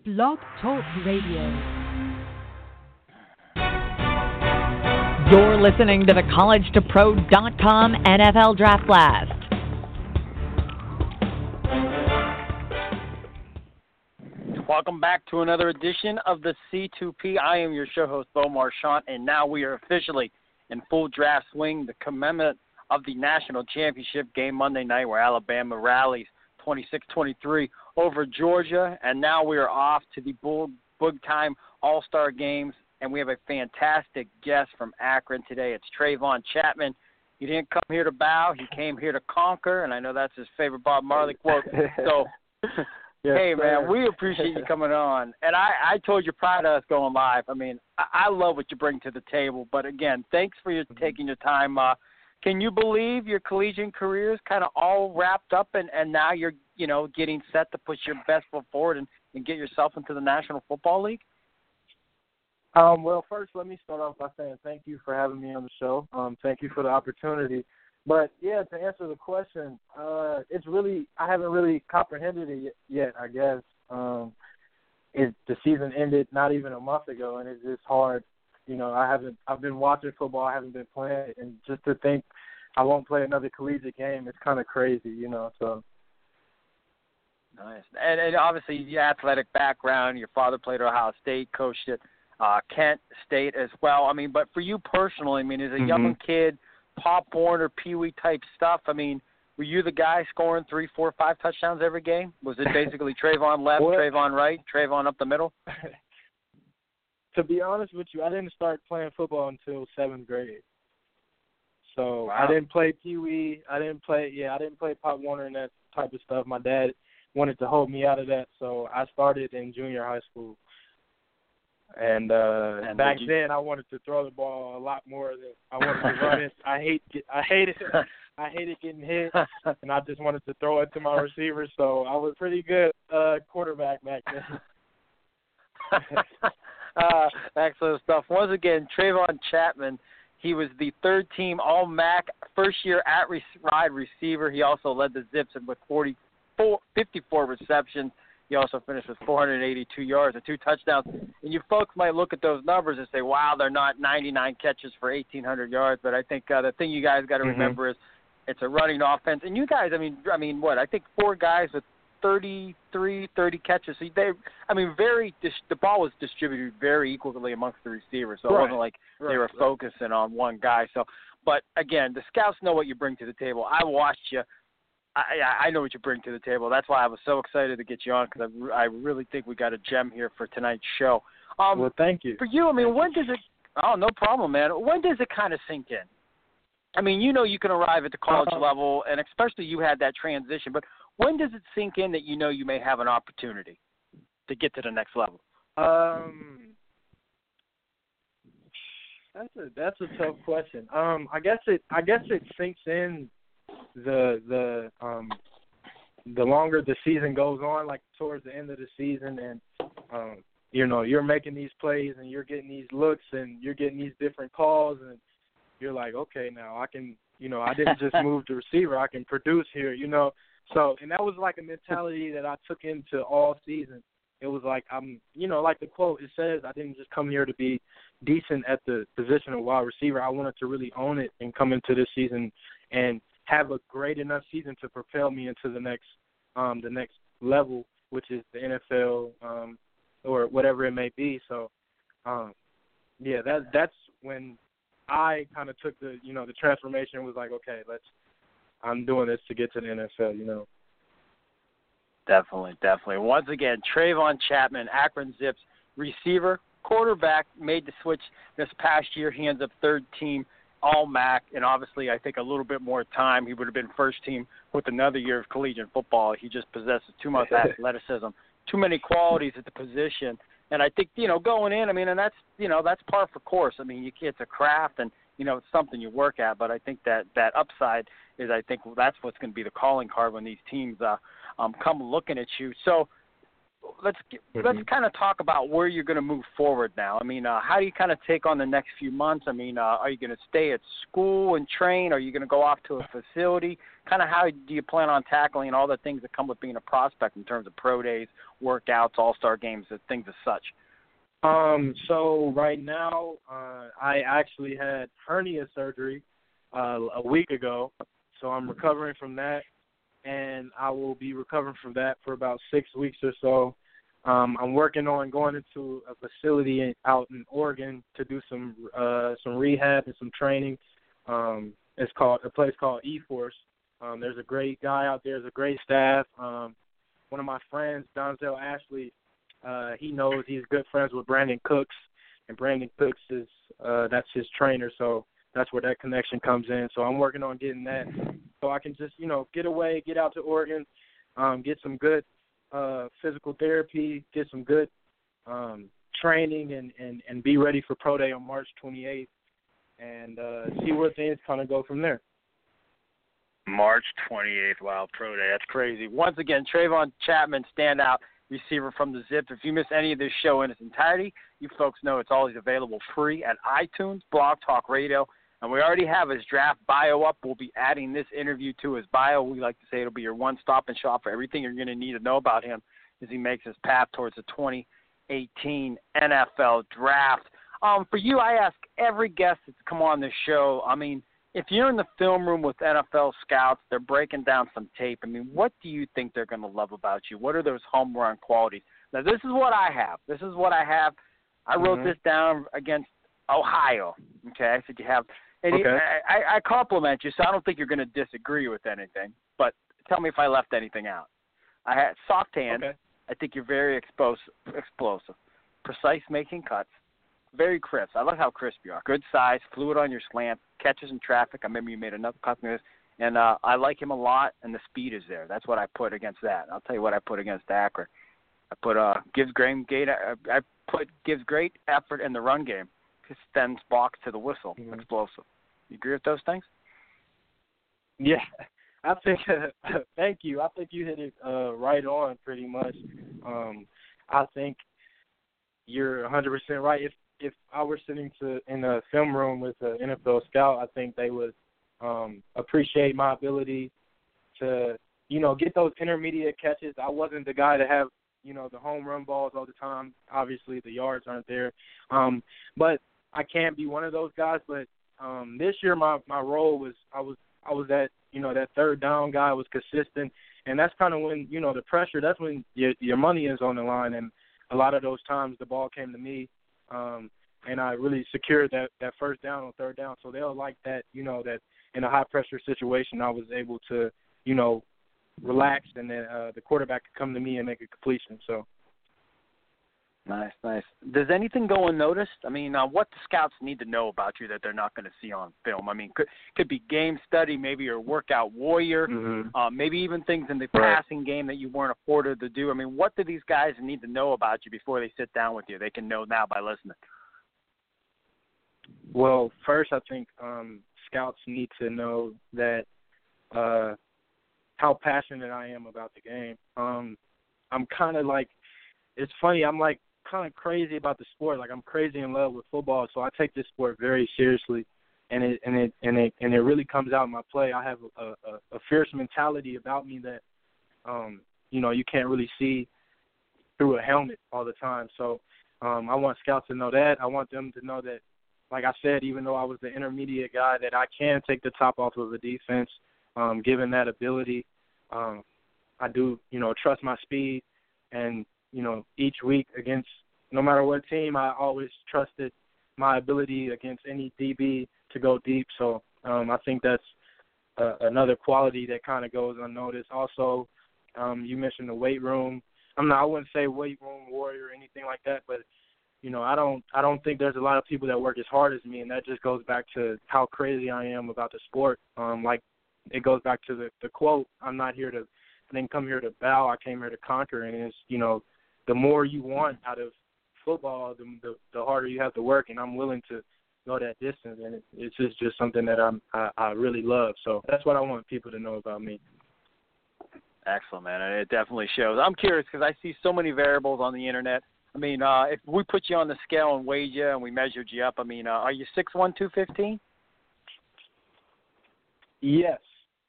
Blog Talk Radio. You're listening to the CollegeToPro.com NFL Draft Blast. Welcome back to another edition of the C2P. I am your show host, Bo Marchant, and now we are officially in full draft swing, the commencement of the national championship game Monday night, where Alabama rallies 26-23 over Georgia, and now we are off to the big time All-Star games, and we have a fantastic guest from Akron today. It's Trayvon Chapman. He didn't come here to bow; he came here to conquer, and I know that's his favorite Bob Marley quote. So. Yes, hey, sir. man, we appreciate you coming on. And I told you prior to us going live, I mean, I love what you bring to the table. But, again, thanks for taking your time. Can you believe your collegiate career is kind of all wrapped up and now you're, getting set to push your best foot forward and get yourself into the National Football League? Well, first, let me start off by saying thank you for having me on the show. Thank you for the opportunity. But, yeah, to answer the question, I haven't really comprehended it yet, I guess. The season ended not even a month ago, and it's just hard. I've been watching football, I haven't been playing, and just to think I won't play another collegiate game, it's kind of crazy, so. Nice. And obviously, your athletic background, your father played at Ohio State, coached at Kent State as well. I mean, but for you personally, as a young kid, Pop Warner, Pee Wee type stuff. Were you the guy scoring 3, 4, 5 touchdowns every game? Was it basically Trayvon left, Trayvon right, Trayvon up the middle? To be honest with you, I didn't start playing football until 7th grade. So wow. I didn't play Pee Wee. I didn't play Pop Warner and that type of stuff. My dad wanted to hold me out of that, so I started in junior high school. And back then, I wanted to throw the ball a lot more than I wanted to run it. I hated getting hit, and I just wanted to throw it to my receivers. So I was pretty good quarterback back then. Excellent stuff. Once again, Trayvon Chapman. He was the third-team All-MAC first-year at-ride receiver. He also led the Zips with 54 receptions. He also finished with 482 yards and 2 touchdowns. And you folks might look at those numbers and say, wow, they're not 99 catches for 1,800 yards. But I think the thing you guys got to remember is it's a running offense. And you guys, I think 4 guys with 30 catches. So the ball was distributed very equally amongst the receivers. So it wasn't like they were focusing on one guy. So, but, again, the scouts know what you bring to the table. I watched you. I know what you bring to the table. That's why I was so excited to get you on, because I really think we got a gem here for tonight's show. Well, thank you. For you, when does it – oh, no problem, man. When does it kind of sink in? You can arrive at the college level, and especially you had that transition, but when does it sink in that you may have an opportunity to get to the next level? That's a tough question. I guess it sinks in the longer the season goes on, like towards the end of the season, and you're making these plays and you're getting these looks and you're getting these different calls, and you're like, okay, now I can, I didn't just move to receiver, I can produce here, So, and that was like a mentality that I took into all season. It was like like the quote, it says, I didn't just come here to be decent at the position of wide receiver. I wanted to really own it and come into this season and have a great enough season to propel me into the next level, which is the NFL or whatever it may be. So, that's when I kind of took the transformation. Was like, okay, I'm doing this to get to the NFL. Definitely. Once again, Trayvon Chapman, Akron Zips receiver, quarterback, made the switch this past year. He ends up third team All-MAC, and obviously I think a little bit more time, he would have been first team with another year of collegiate football. He just possesses too much athleticism, too many qualities at the position. And I think, going in, and that's par for course. It's a craft, and, it's something you work at. But I think that upside is, I think that's what's going to be the calling card when these teams come looking at you. So let's kind of talk about where you're going to move forward now. I mean, how do you kind of take on the next few months? I mean, are you going to stay at school and train? Are you going to go off to a facility? Kind of how do you plan on tackling all the things that come with being a prospect in terms of pro days, workouts, all-star games, and things as such? So right now, I actually had hernia surgery a week ago, so I'm recovering from that, and I will be recovering from that for about 6 weeks or so. I'm working on going into a facility out in Oregon to do some rehab and some training. It's called a place called eForce. There's a great guy out there. There's a great staff. One of my friends, Donzel Ashley, he knows he's good friends with Brandon Cooks, and Brandon Cooks is that's his trainer. So that's where that connection comes in. So I'm working on getting that, so I can just get away, get out to Oregon, get some good physical therapy, get some good training, and be ready for Pro Day on March 28th, and see where things kind of go from there. March 28th, wow, Pro Day, that's crazy. Once again, Trayvon Chapman, standout receiver from the Zips. If you miss any of this show in its entirety, you folks know it's always available free at iTunes, Blog Talk Radio, and we already have his draft bio up. We'll be adding this interview to his bio. We like to say it'll be your one-stop and shop for everything you're going to need to know about him as he makes his path towards the 2018 NFL Draft. For you, I ask every guest that's come on this show, I mean, if you're in the film room with NFL scouts, they're breaking down some tape, I mean, what do you think they're going to love about you? What are those home run qualities? Now, this is what I have. I wrote this down against Ohio, okay? I said you have – I compliment you, so I don't think you're going to disagree with anything, but tell me if I left anything out. I had soft hands. Okay. I think you're very explosive, precise making cuts, very crisp. I love how crisp you are. Good size, fluid on your slant, catches in traffic. I remember you made another cut on this, and I like him a lot, and the speed is there. That's what I put against that. I'll tell you what I put against Akron. I put gives great effort in the run game. Extends box to the whistle. Explosive. You agree with those things? Yeah, I think. Thank you. I think you hit it right on, pretty much. I think you're 100% right. If I were sitting in a film room with an NFL scout, I think they would appreciate my ability to, get those intermediate catches. I wasn't the guy to have, the home run balls all the time. Obviously, the yards aren't there. But I can't be one of those guys. But this year, my role was I was that that third down guy. I was consistent, and that's kind of when the pressure. That's when your money is on the line, and a lot of those times the ball came to me, and I really secured that first down on third down. So they'll like that. That in a high pressure situation, I was able to relax, and then the quarterback could come to me and make a completion. So. Nice. Does anything go unnoticed? I mean, what do scouts need to know about you that they're not going to see on film? I mean, could be game study, maybe you're a workout warrior, maybe even things in the passing game that you weren't afforded to do. I mean, what do these guys need to know about you before they sit down with you? They can know now by listening. Well, first, I think scouts need to know that how passionate I am about the game. I'm kind of like, it's funny, I'm like, kind of crazy about the sport. Like, I'm crazy in love with football, so I take this sport very seriously, and it really comes out in my play. I have a fierce mentality about me that you can't really see through a helmet all the time. So I want scouts to know that. I want them to know that, like I said, even though I was the intermediate guy, that I can take the top off of a defense, given that ability. I do trust my speed, and each week against no matter what team, I always trusted my ability against any DB to go deep. So I think that's another quality that kind of goes unnoticed. Also, you mentioned the weight room. I wouldn't say weight room warrior or anything like that, but I don't think there's a lot of people that work as hard as me, and that just goes back to how crazy I am about the sport. Like it goes back to the quote, I didn't come here to bow, I came here to conquer. And it's, the more you want out of football, the harder you have to work, and I'm willing to go that distance, and it's just something that I really love. So that's what I want people to know about me. Excellent, man. And it definitely shows. I'm curious because I see so many variables on the internet. I mean, if we put you on the scale and weighed you and we measured you up, I mean, are you 6'1", 215? Yes.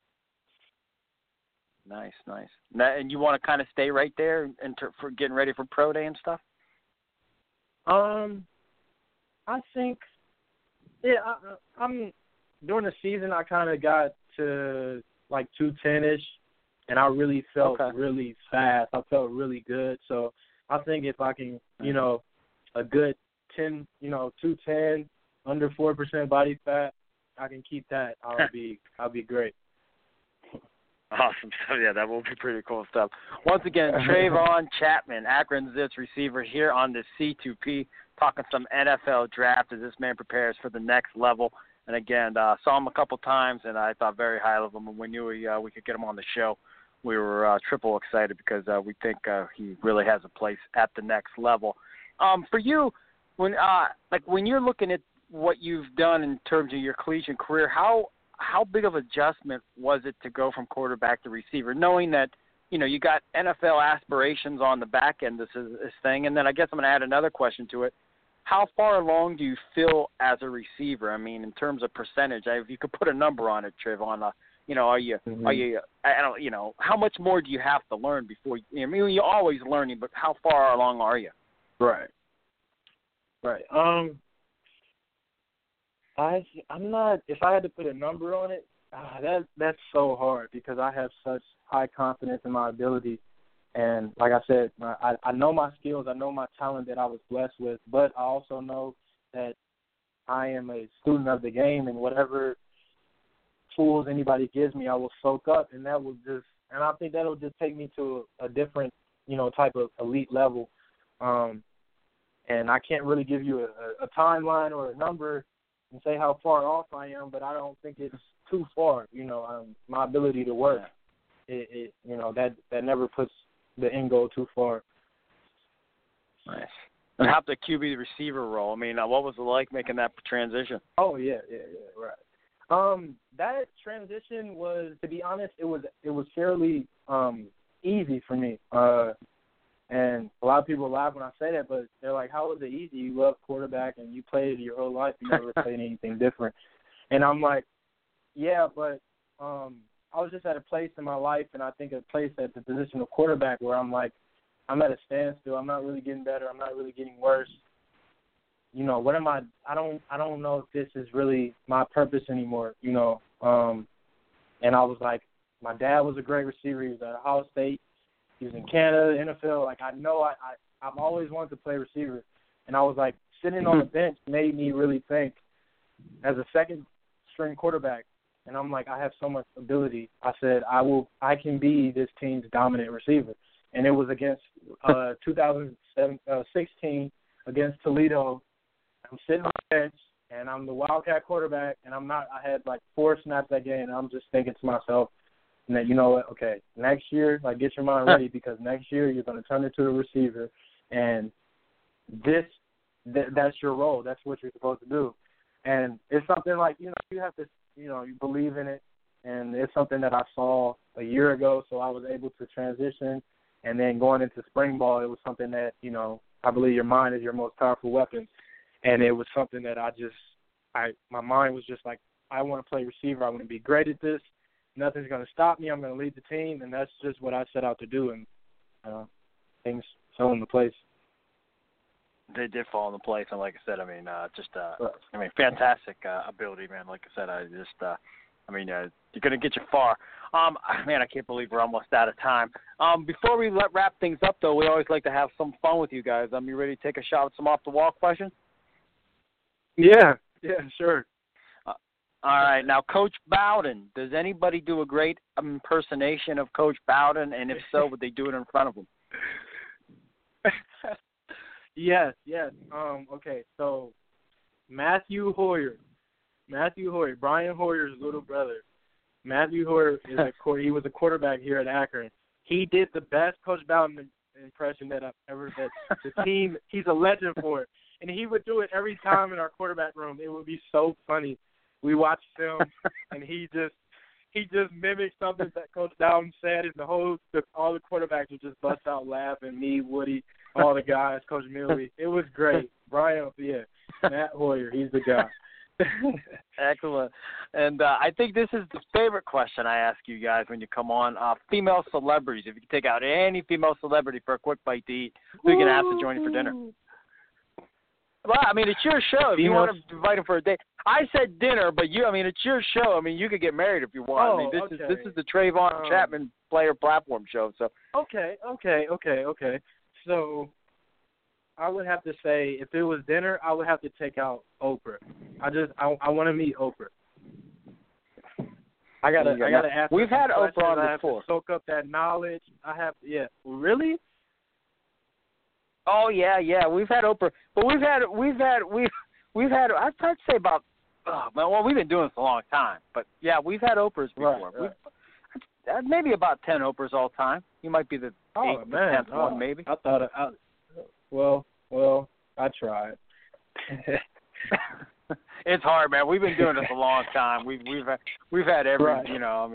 Nice. And you want to kind of stay right there for getting ready for pro day and stuff? I think, I'm during the season I kind of got to like 210-ish, and I really felt really fast. I felt really good. So I think if I can, a good 210, under 4% body fat, I can keep that. I'll be great. Awesome. So, yeah, that will be pretty cool stuff. Once again, Trayvon Chapman, Akron Zips receiver here on the C2P, talking some NFL draft as this man prepares for the next level. And, again, saw him a couple times, and I thought very highly of him. And we knew we could get him on the show. We were triple excited because we think he really has a place at the next level. For you, when you're looking at what you've done in terms of your collegiate career, how big of adjustment was it to go from quarterback to receiver, knowing that, you got NFL aspirations on the back end of this thing? And then I guess I'm going to add another question to it. How far along do you feel as a receiver? I mean, in terms of percentage, if you could put a number on it, Trayvon, are you, how much more do you have to learn before, you're always learning, but how far along are you? Right. I'm not. If I had to put a number on it, that's so hard because I have such high confidence in my ability, and like I said, I know my skills, I know my talent that I was blessed with, but I also know that I am a student of the game, and whatever tools anybody gives me, I will soak up, and I think that'll just take me to a different, type of elite level, and I can't really give you a timeline or a number and say how far off I am, but I don't think it's too far. My ability to work, that never puts the end goal too far. Nice. And how the QB receiver role? I mean, what was it like making that transition? Oh yeah, right. That transition was, to be honest, it was fairly easy for me. And a lot of people laugh when I say that, but they're like, how is it easy? You love quarterback and you played your whole life. You never played anything different. And I'm like, yeah, but I was just at a place in my life, and I think a place at the position of quarterback where I'm like, I'm at a standstill. I'm not really getting better. I'm not really getting worse. What am I don't know if this is really my purpose anymore, And I was like, my dad was a great receiver. He was at Ohio State. He was in Canada, NFL. Like, I know I've always wanted to play receiver. And I was like, sitting on the bench made me really think as a second-string quarterback. And I'm like, I have so much ability. I said, I can be this team's dominant receiver. And it was against 2016 against Toledo. I'm sitting on the bench, and I'm the Wildcat quarterback, and I had like 4 snaps that game, and I'm just thinking to myself, and that, okay, next year, like, get your mind ready because next year you're going to turn into a receiver, and that's your role. That's what you're supposed to do. And it's something like, you have to, you believe in it, and it's something that I saw a year ago, so I was able to transition. And then going into spring ball, it was something that, I believe your mind is your most powerful weapon. And it was something that my mind was just like, I want to play receiver. I want to be great at this. Nothing's going to stop me. I'm going to lead the team, and that's just what I set out to do, and things fell into place. They did fall into place, and like I said, fantastic ability, man. Like I said, you're going to get you far. Man, I can't believe we're almost out of time. Before we wrap things up, though, we always like to have some fun with you guys. You ready to take a shot at some off-the-wall questions? Yeah, sure. All right. Now, Coach Bowden, does anybody do a great impersonation of Coach Bowden? And if so, would they do it in front of him? Yes. Okay, so Matthew Hoyer, Brian Hoyer's little brother. Matthew Hoyer he was a quarterback here at Akron. He did the best Coach Bowden impression that I've ever did. The team, he's a legend for it. And he would do it every time in our quarterback room. It would be so funny. We watched film, and he he just mimicked something that Coach Dowden said, and all the quarterbacks would just bust out laughing. Me, Woody, all the guys, Coach Millie. It was great. Brian, Matt Hoyer, he's the guy. Excellent. And I think this is the favorite question I ask you guys when you come on. Female celebrities. If you could take out any female celebrity for a quick bite to eat, who you can ask to join you for dinner? Well, I mean, it's your show. If you want to invite him for a date. I said dinner, but it's your show. I mean, you could get married if you want. I mean, this is the Trayvon Chapman Player Platform show. So Okay. So I would have to say, if it was dinner, I would have to take out Oprah. I want to meet Oprah. I gotta ask. We've had Oprah on I have before. To soak up that knowledge. Really? Oh yeah. We've had Oprah, but we've had. I'd say about. Well, we've been doing this a long time, but yeah, we've had Oprahs before. Right. Maybe about 10 Oprahs all time. You might be the 8th, 10th one, maybe. I thought. Well, I tried. It's hard, man. We've been doing this a long time. We've had every. Right.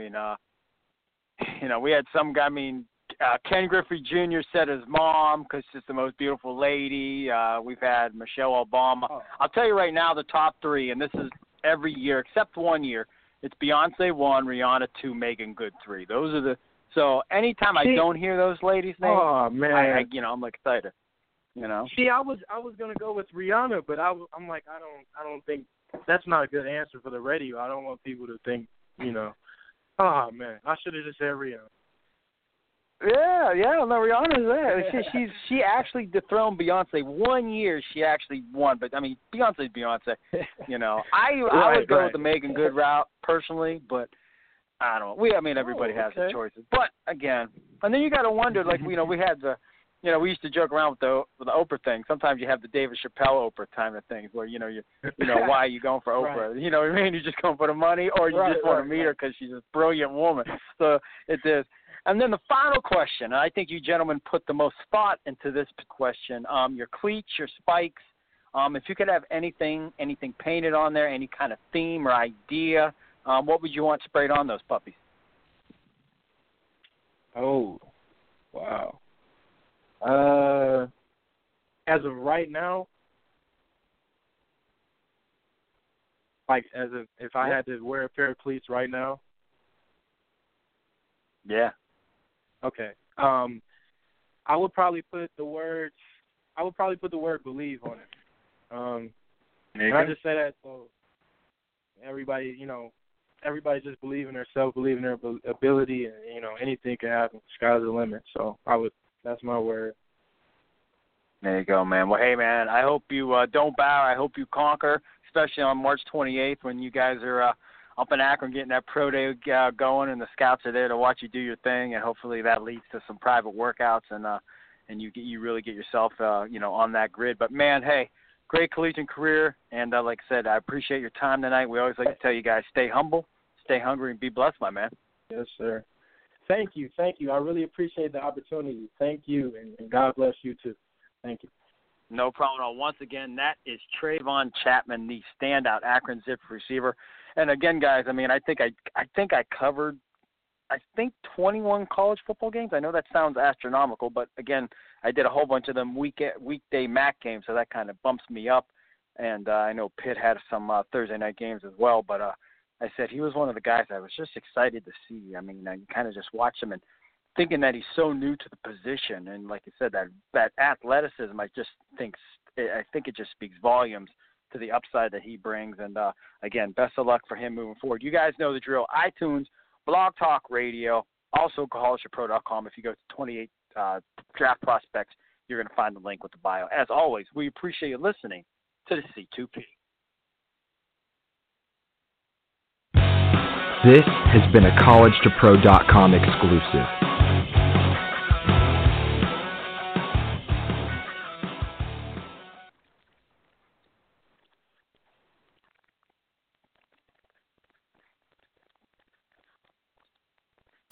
We had some guy. Ken Griffey Jr. said his mom because she's the most beautiful lady. We've had Michelle Obama. Oh. I'll tell you right now, the top 3, and this is every year except 1 year. It's Beyonce 1, Rihanna 2, Megan Good 3. Those are the. So anytime I don't hear those ladies' names, man, I'm like excited. See, I was gonna go with Rihanna, but I'm like, I don't think that's not a good answer for the radio. I don't want people to think, Oh man, I should have just said Rihanna. Yeah, no, Rihanna's there. She actually dethroned Beyonce 1 year. She actually won, but Beyonce's Beyonce. I would go with the Megan Good route personally, but I don't know. Everybody has their choices, but again, and then you got to wonder, we had the. We used to joke around with the Oprah thing. Sometimes you have the David Chappelle Oprah kind of things where, why are you going for Oprah? Right. You know what I mean? You just going for the money, or you just want to meet her because she's a brilliant woman. So it is. And then the final question, and I think you gentlemen put the most thought into this question, your cleats, your spikes, if you could have anything painted on there, any kind of theme or idea, what would you want sprayed on those puppies? Oh, wow. As of right now, if I had to wear a pair of cleats right now. Yeah. Okay. I would probably put the word believe on it. And I just say that so everybody just believe in themselves, believe in their ability, and anything can happen. Sky's the limit. So that's my word. There you go, man. Well, hey, man, I hope you don't bow. I hope you conquer, especially on March 28th when you guys are up in Akron getting that pro day going, and the scouts are there to watch you do your thing, and hopefully that leads to some private workouts and you really get yourself on that grid. But man, hey, great collegiate career, and like I said, I appreciate your time tonight. We always like to tell you guys, stay humble, stay hungry, and be blessed, my man. Yes, sir. Thank you. I really appreciate the opportunity. Thank you, and God bless you too. Thank you. No problem at all. Once again, that is Trayvon Chapman, the standout Akron Zip receiver. And again, guys, I think I covered 21 college football games. I know that sounds astronomical, but again, I did a whole bunch of them weekday MAC games, so that kind of bumps me up. And I know Pitt had some Thursday night games as well, but I said he was one of the guys I was just excited to see. I kind of just watched him and thinking that he's so new to the position, and like you said, that athleticism, I think it just speaks volumes to the upside that he brings. And again, best of luck for him moving forward. You guys know the drill: iTunes, Blog Talk Radio, also collegepro.com. If you go to 28 draft prospects, you're going to find the link with the bio. As always, we appreciate you listening to the C2P. This has been a collegepro.com exclusive.